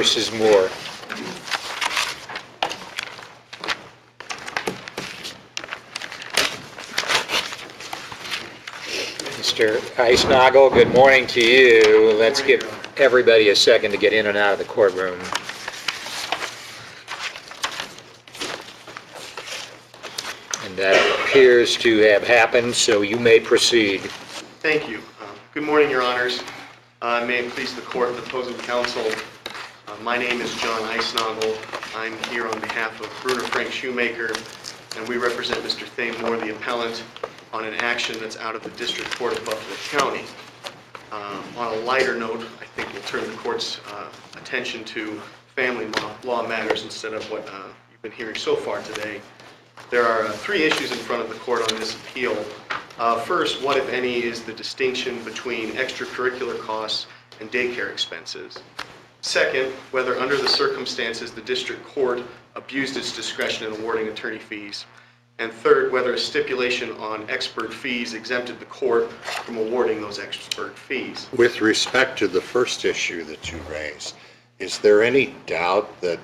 versus Moore. Mr. Eisnagel, good morning to you. Let's give everybody a second to get in and out of the courtroom. And that appears to have happened, so you may proceed. Thank you. Good morning, Your Honors. May it please the Court and opposing counsel, my name is John Eisnagel. I'm here on behalf of Bruner Frank Shoemaker, and we represent Mr. Thane Moore, the appellant, on an action that's out of the District Court of Buffalo County. On a lighter note, I think we'll turn the Court's attention to family law matters instead of what you've been hearing so far today. There are three issues in front of the Court on this appeal. First, what, if any, is the distinction between extracurricular costs and daycare expenses? Second, whether under the circumstances the District Court abused its discretion in awarding attorney fees. And third, whether a stipulation on expert fees exempted the Court from awarding those expert fees. With respect to the first issue that you raised, is there any doubt that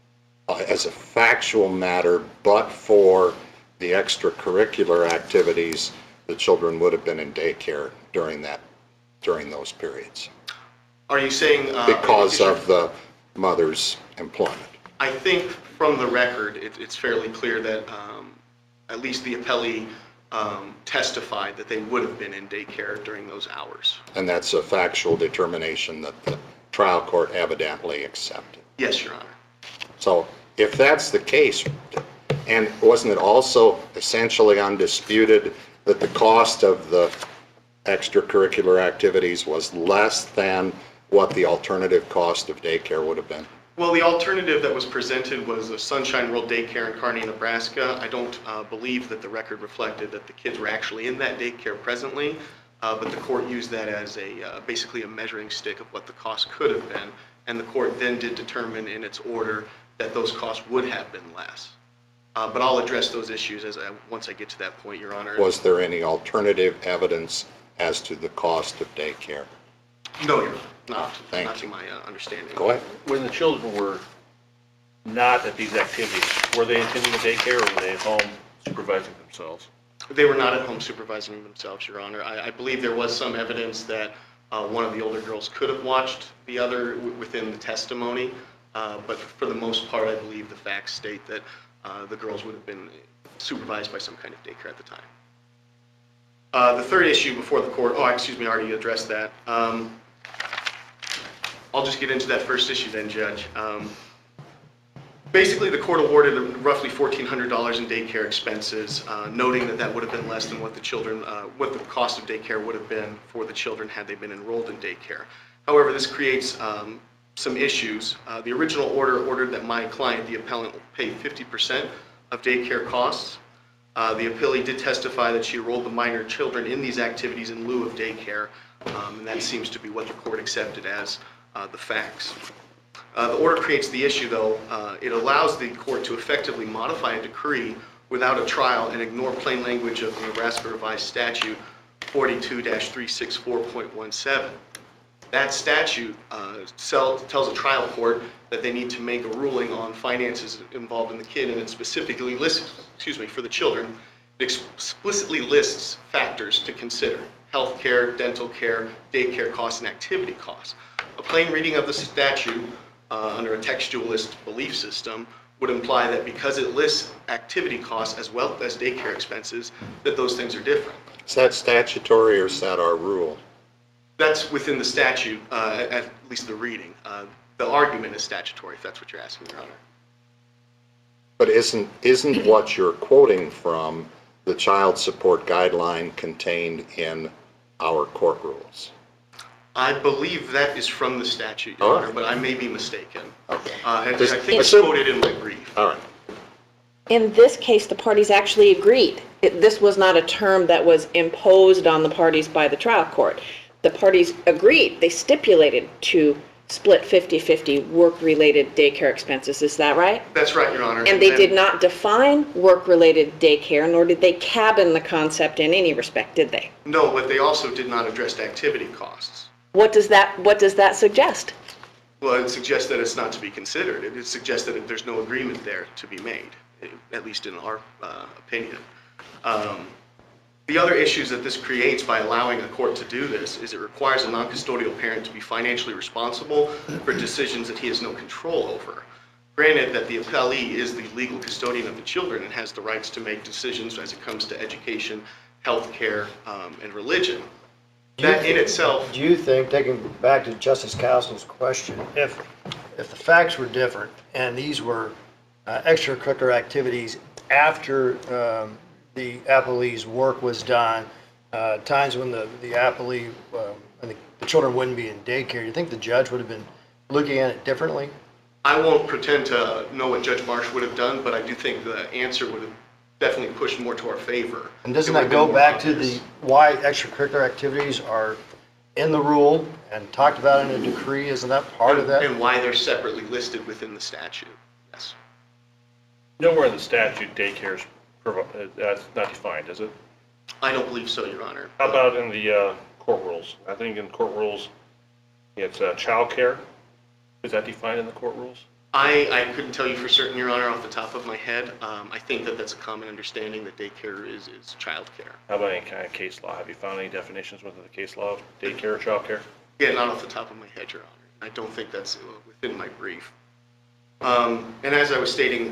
as a factual matter, but for the extracurricular activities, the children would have been in daycare during those periods? Are you saying... because of the mother's employment? I think from the record, it's fairly clear that at least the appellee testified that they would have been in daycare during those hours. And that's a factual determination that the trial court evidently accepted? Yes, Your Honor. So if that's the case, and wasn't it also essentially undisputed that the cost of the extracurricular activities was less than what the alternative cost of daycare would have been? Well, the alternative that was presented was a Sunshine World Daycare in Kearney, Nebraska. I don't believe that the record reflected that the kids were actually in that daycare presently, but the court used that as basically a measuring stick of what the cost could have been, and the court then did determine in its order that those costs would have been less. But I'll address those issues once I get to that point, Your Honor. Was there any alternative evidence as to the cost of daycare? No, Your Honor. Not to my understanding. Go ahead. When the children were not at these activities, were they attending the daycare or were they at home supervising themselves? They were not at home supervising themselves, Your Honor. I believe there was some evidence that one of the older girls could have watched the other within the testimony, but for the most part, I believe the facts state that the girls would have been supervised by some kind of daycare at the time. The third issue before the court, I already addressed that. I'll just get into that first issue then, Judge. Basically, the court awarded roughly $1,400 in daycare expenses, noting that that would have been less than what what the cost of daycare would have been for the children had they been enrolled in daycare. However, this creates some issues. The original order ordered that my client, the appellant, pay 50% of daycare costs. The appellee did testify that she enrolled the minor children in these activities in lieu of daycare, and that seems to be what the court accepted as the facts. The order creates the issue, though. It allows the court to effectively modify a decree without a trial and ignore plain language of the Nebraska Revised Statute 42-364.17. That statute tells a trial court that they need to make a ruling on finances involved in the kid, and it specifically lists, for the children, it explicitly lists factors to consider: health care, dental care, daycare costs, and activity costs. A plain reading of the statute under a textualist belief system would imply that because it lists activity costs as well as daycare expenses, that those things are different. Is that statutory or is that our rule? That's within the statute, at least the reading. The argument is statutory, if that's what you're asking, Your Honor. But isn't what you're quoting from the child support guideline contained in our court rules? I believe that is from the statute, Your Honor, but I may be mistaken. Okay. I think it's quoted in my brief. All right. In this case, the parties actually agreed. This was not a term that was imposed on the parties by the trial court. The parties agreed. They stipulated to split 50-50 work-related daycare expenses. Is that right? That's right, Your Honor. And they did not define work-related daycare, nor did they cabin the concept in any respect, did they? No, but they also did not address activity costs. What does that suggest? Well, it suggests that it's not to be considered. It suggests that there's no agreement there to be made, at least in our opinion. The other issues that this creates by allowing a court to do this is it requires a non-custodial parent to be financially responsible for decisions that he has no control over. Granted that the appellee is the legal custodian of the children and has the rights to make decisions as it comes to education, health care, and religion. That in itself, Do you think, taking back to Justice Castle's question, if the facts were different and these were extracurricular activities after the appellee's work was done, times when the appellee and the children wouldn't be in daycare, do you think the judge would have been looking at it differently? I won't pretend to know what Judge Marsh would have done, but I do think the answer would have definitely pushed more to our favor. And doesn't It would that have been go more back to obvious. why extracurricular activities are in the rule and talked about in a decree? Isn't that part of that? And why they're separately listed within the statute, yes. Nowhere in the statute daycare is that's not defined, is it? I don't believe so, Your Honor. How about in the court rules? I think in court rules, it's childcare. Is that defined in the court rules? I couldn't tell you for certain, Your Honor, off the top of my head. I think that that's a common understanding that daycare is childcare. How about any kind of case law? Have you found any definitions within the case law of daycare or childcare? Yeah, not off the top of my head, Your Honor. I don't think that's within my brief. And as I was stating,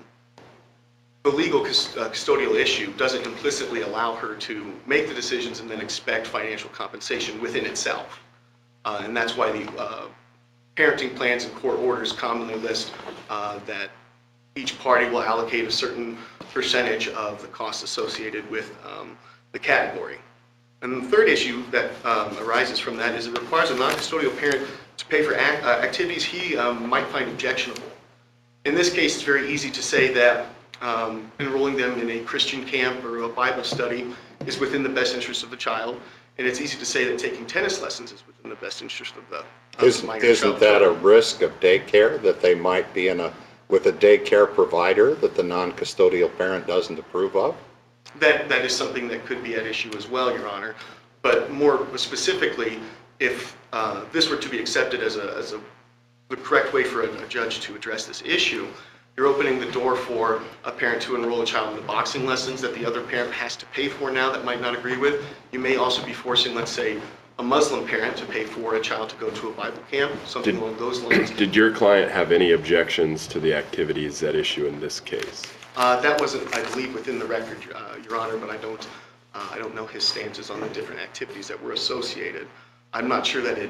the legal custodial issue doesn't implicitly allow her to make the decisions and then expect financial compensation within itself. And that's why the parenting plans and court orders commonly list that each party will allocate a certain percentage of the costs associated with the category. And the third issue that arises from that is it requires a non-custodial parent to pay for activities he might find objectionable. In this case, it's very easy to say that enrolling them in a Christian camp or a Bible study is within the best interest of the child. And it's easy to say that taking tennis lessons is within the best interest of the minor Isn't child. that a risk of daycare, that they might be with a daycare provider that the non-custodial parent doesn't approve of? That is something that could be at issue as well, Your Honor. But more specifically, if this were to be accepted as the correct way for a judge to address this issue, you're opening the door for a parent to enroll a child in the boxing lessons that the other parent has to pay for now that might not agree with. You may also be forcing, let's say, a Muslim parent to pay for a child to go to a Bible camp, something along those lines. Did your client have any objections to the activities at issue in this case? That wasn't, I believe, within the record, Your Honor, but I don't know his stances on the different activities that were associated. I'm not sure that it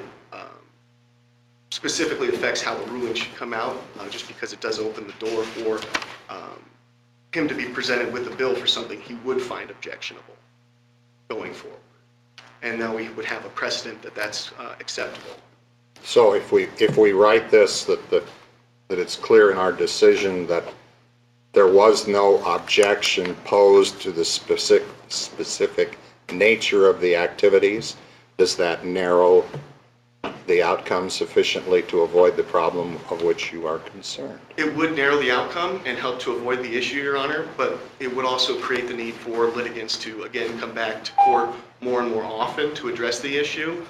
specifically affects how the ruling should come out, just because it does open the door for him to be presented with a bill for something he would find objectionable going forward. And now we would have a precedent that that's acceptable. So if we write this, that it's clear in our decision that there was no objection posed to the specific nature of the activities, does that narrow the outcome sufficiently to avoid the problem of which you are concerned? It would narrow the outcome and help to avoid the issue, Your Honor, but it would also create the need for litigants to, again, come back to court more and more often to address the issue.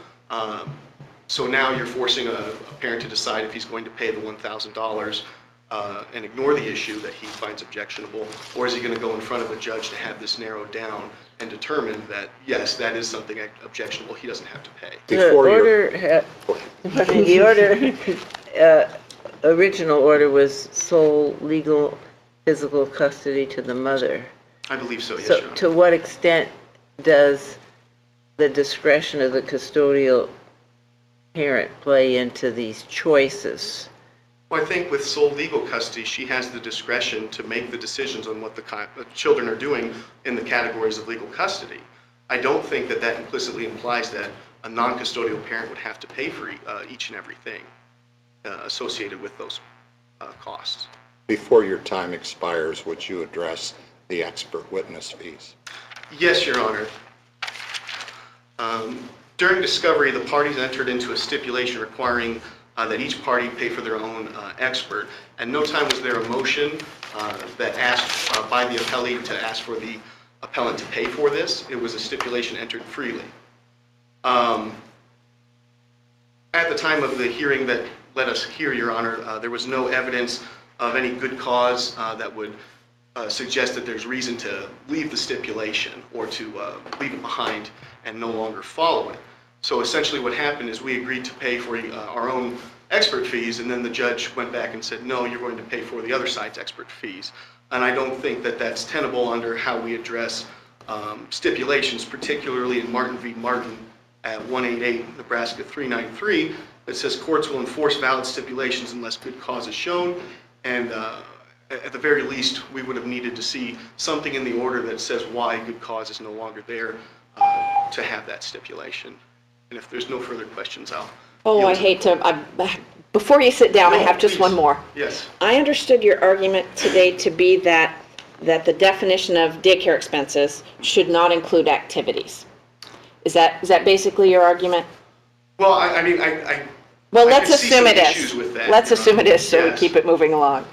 So now you're forcing a parent to decide if he's going to pay the $1,000 and ignore the issue that he finds objectionable, or is he going to go in front of a judge to have this narrowed down and determine that, yes, that is something objectionable, he doesn't have to pay. Before you're- Original order was sole legal physical custody to the mother. I believe so, yes, So Your Honor. to what extent does the discretion of the custodial parent play into these choices? Well, I think with sole legal custody, she has the discretion to make the decisions on what the children are doing in the categories of legal custody. I don't think that that implicitly implies that a non-custodial parent would have to pay for each and everything associated with those costs. Before your time expires, would you address the expert witness fees? Yes, Your Honor. During discovery, the parties entered into a stipulation requiring that each party pay for their own expert. At no time was there a motion that asked by the appellee to ask for the appellant to pay for this. It was a stipulation entered freely. At the time of the hearing that let us hear, Your Honor, there was no evidence of any good cause that would suggest that there's reason to leave the stipulation or to leave it behind and no longer follow it. So essentially what happened is we agreed to pay for our own expert fees, and then the judge went back and said, no, you're going to pay for the other side's expert fees. And I don't think that that's tenable under how we address stipulations, particularly in Martin v. Martin at 188 Nebraska 393, that says courts will enforce valid stipulations unless good cause is shown. And at the very least, we would have needed to see something in the order that says why good cause is no longer there to have that stipulation. And if there's no further questions, I'll... Oh, I hate to, before you sit down, I No, have just please. one more. Yes. I understood your argument today to be that the definition of daycare expenses should not include activities. Is that basically your argument? Well, I mean, I Well, I let's could see assume some it issues is. with that, Let's Your assume it Honor. is, so we Yes. keep it moving along.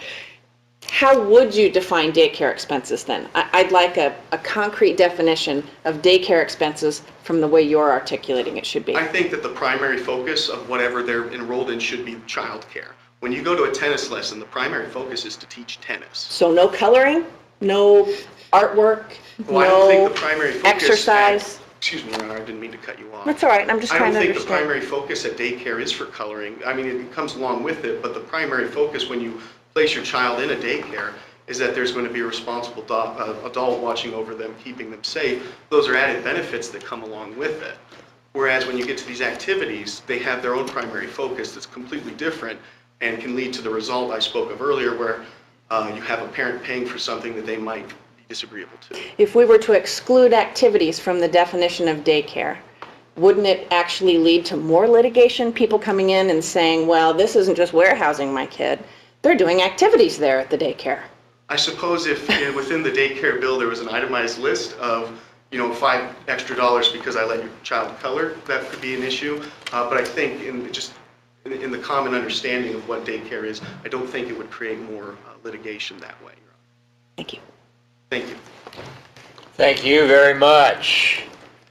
How would you define daycare expenses then? I'd like a concrete definition of daycare expenses from the way you're articulating it should be. I think that the primary focus of whatever they're enrolled in should be childcare. When you go to a tennis lesson, the primary focus is to teach tennis. So no coloring, no artwork, Well, I don't think no the primary focus... exercise? Excuse me, Your Honor, I didn't mean to cut you off. That's all right, I'm just I trying don't to think the understand. primary focus at daycare is for coloring. I mean, it comes along with it, but the primary focus when you place your child in a daycare is that there's going to be a responsible adult watching over them, keeping them safe. Those are added benefits that come along with it. Whereas when you get to these activities, they have their own primary focus that's completely different and can lead to the result I spoke of earlier where you have a parent paying for something that they might be disagreeable to. If we were to exclude activities from the definition of daycare, wouldn't it actually lead to more litigation? People coming in and saying, well, this isn't just warehousing my kid, they're doing activities there at the daycare. I suppose if within the daycare bill there was an itemized list of, $5 extra because I let your child color, that could be an issue. But I think in the common understanding of what daycare is, I don't think it would create more litigation that way. Thank you. Thank you. Thank you very much.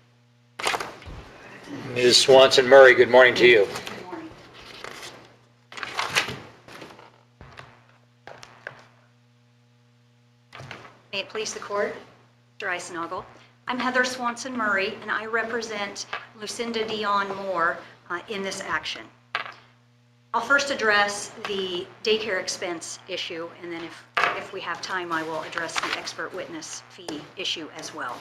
Ms. Swanson Murray, good morning to you. May it please the court, Mr. Eisenagel. I'm Heather Swanson Murray, and I represent Lucinda Dion Moore in this action. I'll first address the daycare expense issue, and then if we have time, I will address the expert witness fee issue as well.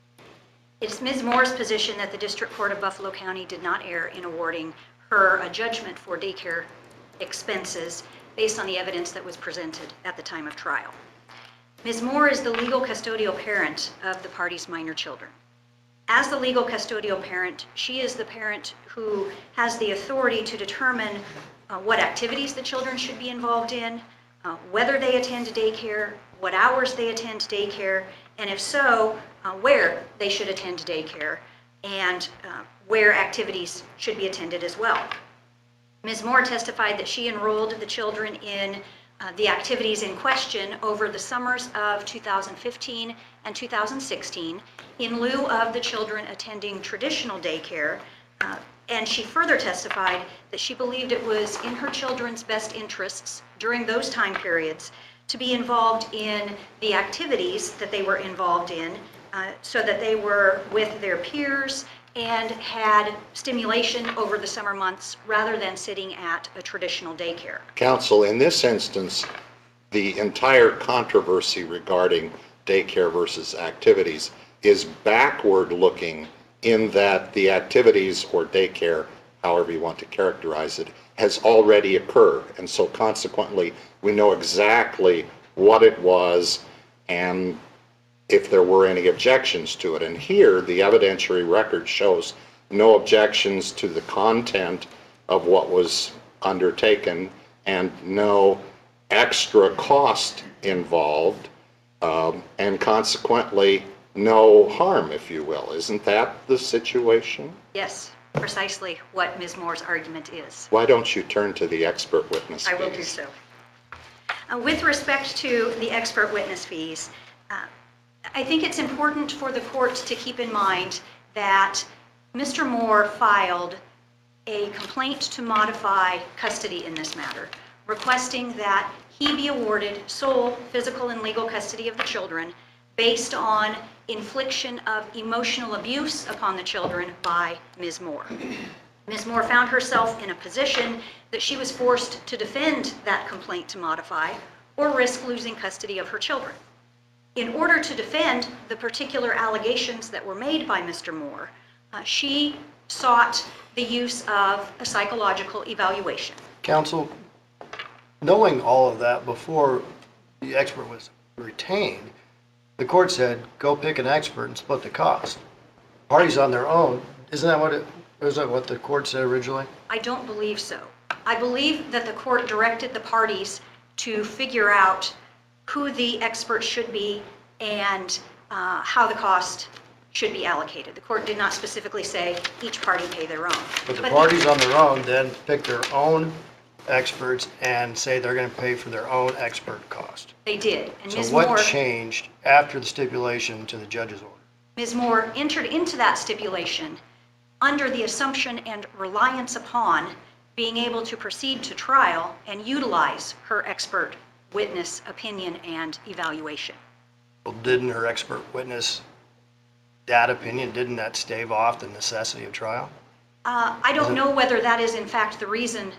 It's Ms. Moore's position that the District Court of Buffalo County did not err in awarding her a judgment for daycare expenses based on the evidence that was presented at the time of trial. Ms. Moore is the legal custodial parent of the party's minor children. As the legal custodial parent, she is the parent who has the authority to determine what activities the children should be involved in, whether they attend daycare, what hours they attend daycare, and if so, where they should attend daycare, and where activities should be attended as well. Ms. Moore testified that she enrolled the children in the activities in question over the summers of 2015 and 2016 in lieu of the children attending traditional daycare. And she further testified that she believed it was in her children's best interests during those time periods to be involved in the activities that they were involved in so that they were with their peers and had stimulation over the summer months rather than sitting at a traditional daycare. Counsel, in this instance, the entire controversy regarding daycare versus activities is backward-looking in that the activities or daycare, however you want to characterize it, has already occurred. And so consequently, we know exactly what it was and if there were any objections to it. And here, the evidentiary record shows no objections to the content of what was undertaken and no extra cost involved, and consequently, no harm, if you will. Isn't that the situation? Yes, precisely what Ms. Moore's argument is. Why don't you turn to the expert witness I will do fees? so. With respect to the expert witness fees, I think it's important for the court to keep in mind that Mr. Moore filed a complaint to modify custody in this matter, requesting that he be awarded sole physical and legal custody of the children based on infliction of emotional abuse upon the children by Ms. Moore. Ms. Moore found herself in a position that she was forced to defend that complaint to modify or risk losing custody of her children. In order to defend the particular allegations that were made by Mr. Moore, she sought the use of a psychological evaluation. Counsel, knowing all of that before the expert was retained, the court said, go pick an expert and split the cost. Parties on their own, isn't that what the court said originally? I don't believe so. I believe that the court directed the parties to figure out who the expert should be and how the cost should be allocated. The court did not specifically say each party pay their own. But the parties on their own then pick their own experts and say they're going to pay for their own expert cost. They did. And So Ms. what Moore, changed after the stipulation to the judge's order? Ms. Moore entered into that stipulation under the assumption and reliance upon being able to proceed to trial and utilize her expert witness opinion and evaluation. Well, didn't her expert witness that opinion, didn't that stave off the necessity of trial? I don't know whether that is in fact the reason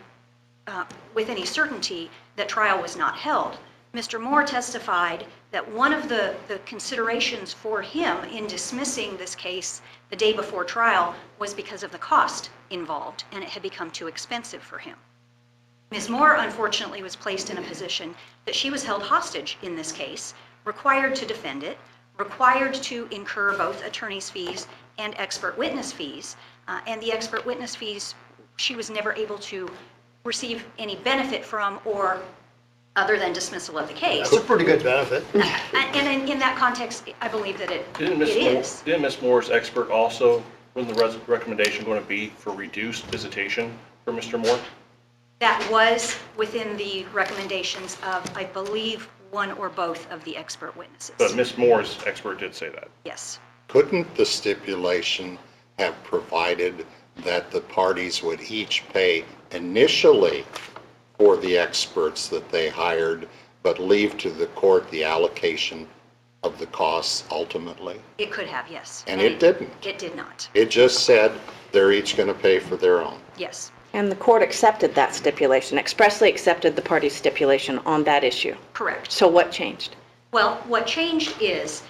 with any certainty that trial was not held. Mr. Moore testified that one of the considerations for him in dismissing this case the day before trial was because of the cost involved, and it had become too expensive for him. Ms. Moore, unfortunately, was placed in a position that she was held hostage in this case, required to defend it, required to incur both attorney's fees and expert witness fees, and the expert witness fees she was never able to receive any benefit from or other than dismissal of the case. That's a pretty good benefit. And in that context, I believe that it Didn't is. Ms. Moore's expert also, was the recommendation going to be for reduced visitation for Mr. Moore? That was within the recommendations of, I believe, one or both of the expert witnesses. But Ms. Moore's expert did say that. Yes. Couldn't the stipulation have provided that the parties would each pay initially for the experts that they hired, but leave to the court the allocation of the costs ultimately? It could have, yes. And it didn't. It did not. It just said they're each going to pay for their own. Yes. And the court accepted that stipulation, expressly accepted the parties' stipulation on that issue. Correct. So what changed? Well, what changed is,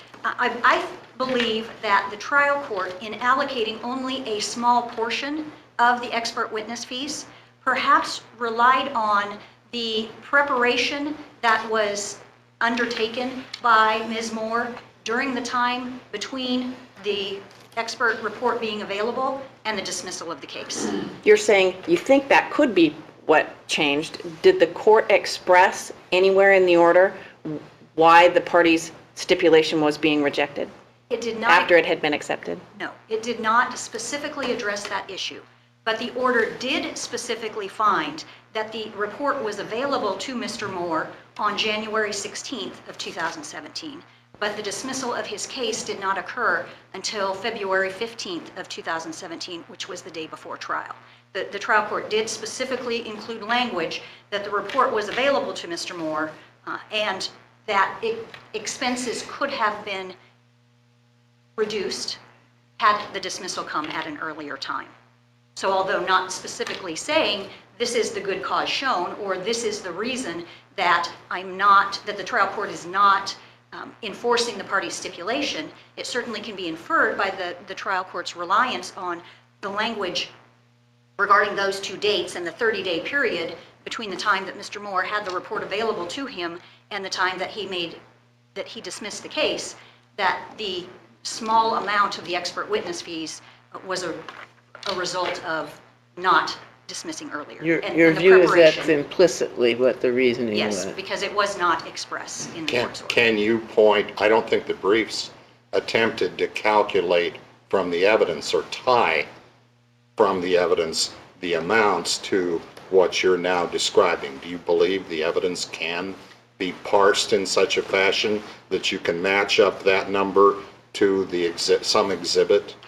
I believe that the trial court, in allocating only a small portion of the expert witness fees, perhaps relied on the preparation that was undertaken by Ms. Moore during the time between the expert report being available and the dismissal of the case. You're saying you think that could be what changed. Did the court express anywhere in the order why the parties' stipulation was being rejected It did not. after it had been accepted? No, it did not specifically address that issue. But the order did specifically find that the report was available to Mr. Moore on January 16th of 2017, but the dismissal of his case did not occur until February 15th of 2017, which was the day before trial. The trial court did specifically include language that the report was available to Mr. Moore and that expenses could have been reduced had the dismissal come at an earlier time. So although not specifically saying this is the good cause shown or this is the reason that that the trial court is not enforcing the party's stipulation, it certainly can be inferred by the trial court's reliance on the language regarding those two dates and the 30-day period between the time that Mr. Moore had the report available to him and the time that he dismissed the case, that the small amount of the expert witness fees was a result of not dismissing earlier. Your the view is that's preparation. implicitly what the reasoning was? Yes, because it was not expressed in the court's order. Can you point, I don't think the briefs attempted to calculate from the evidence or tie from the evidence the amounts to what you're now describing. Do you believe the evidence can be parsed in such a fashion that you can match up that number to some exhibit?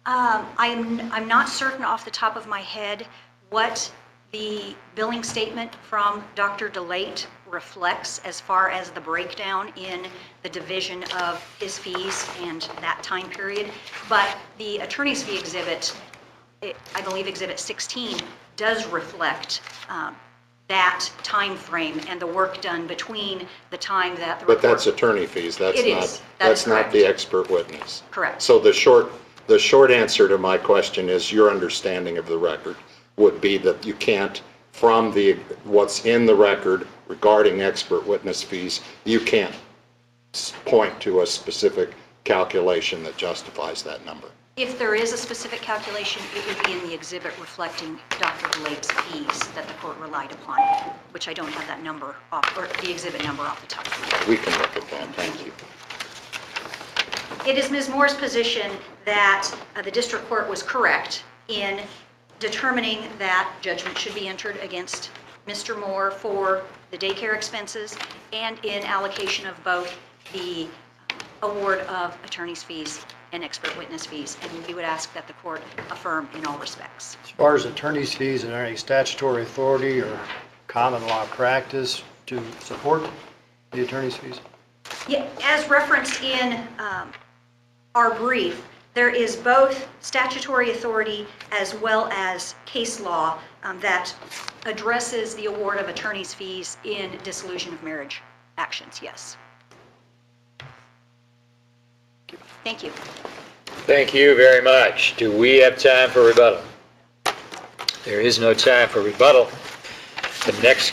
I'm not certain off the top of my head what the billing statement from Dr. DeLate reflects as far as the breakdown in the division of his fees and that time period. But the attorney's fee exhibit, I believe Exhibit 16, does reflect that time frame and the work done between the time that the report... But that's attorney fees, that's It not, is. That is that's not correct. the expert witness. Correct. So the short answer to my question is your understanding of the record would be that you can't, from what's in the record regarding expert witness fees, you can't point to a specific calculation that justifies that number. If there is a specific calculation, it would be in the exhibit reflecting Dr. DeLate's fees that the court relied upon, which I don't have that number off, or the exhibit number off the top of my head. We can look at that, thank you. It is Ms. Moore's position that the district court was correct in determining that judgment should be entered against Mr. Moore for the daycare expenses and in allocation of both the award of attorney's fees and expert witness fees. And we would ask that the court affirm in all respects. As far as attorney's fees, is there any statutory authority or common law practice to support the attorney's fees? Yeah, as referenced in our brief, there is both statutory authority as well as case law that addresses the award of attorney's fees in dissolution of marriage actions, yes. Thank you. Thank you very much. Do we have time for rebuttal? There is no time for rebuttal. The next